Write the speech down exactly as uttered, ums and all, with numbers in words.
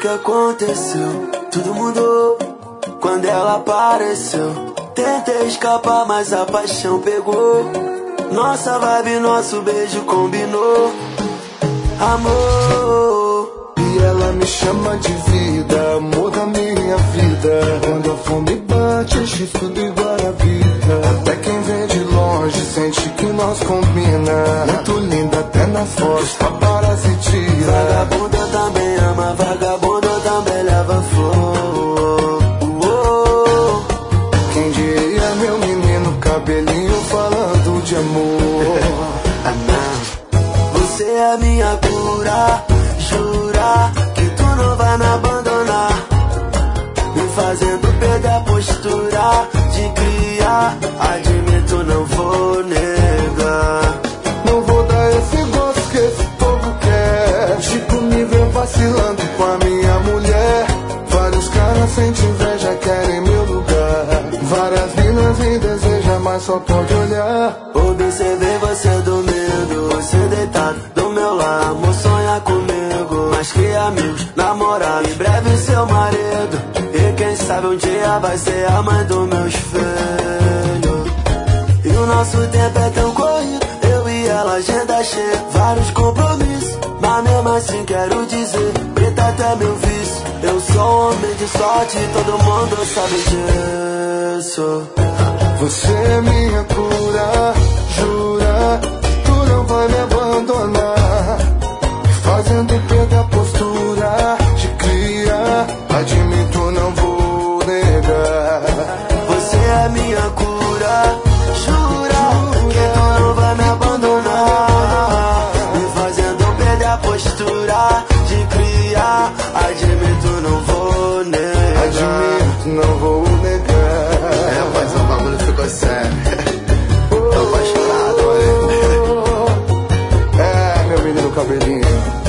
que aconteceu? Tudo mudou quando ela apareceu. Tentei escapar, mas a paixão pegou. Nossa vibe, nosso beijo combinou. Amor. E ela me chama de vida, amor da minha vida. Quando a fome bate, enche tudo igual a vida. Até quem vem de longe sente que nós combina. Muito linda até na foto, paparazzi tira. Vagabunda também ama, vagabunda também leva flor. Uou. Quem diria meu menino, cabelinho falando de amor. Ah, não. Você é minha cura, jurar que tu não vai me abandonar, me fazendo perder a postura de criar. Admito, não vou negar. Não vou dar esse gosto que esse povo quer. Tipo, me ver vacilando com a minha mulher. Vários caras sentem inveja, querem meu lugar. Várias minas me desejam, mas só pode olhar. Observei você dormindo, você deitado do meu lado. Amor, sonha comigo, mais que amigos, namorado, em breve seu marido. E quem sabe um dia vai ser a mãe dos meus filhos. E o nosso tempo é tão corrido, eu e ela, agenda cheia, vários compromissos, mas mesmo assim quero dizer, preta até meu vício. Eu sou homem de sorte, todo mundo sabe disso. Você é minha cura, jura, tu não vai me abandonar, fazendo perder a postura de cria. Admito, não vou negar. Você é minha cura, jura que tu não vai me abandonar, me fazendo perder a postura de criar. Admito, não vou negar. Admito, não vou negar. É, mas o bagulho ficou sério. Tô apaixonado, olha. É, meu menino cabelinho.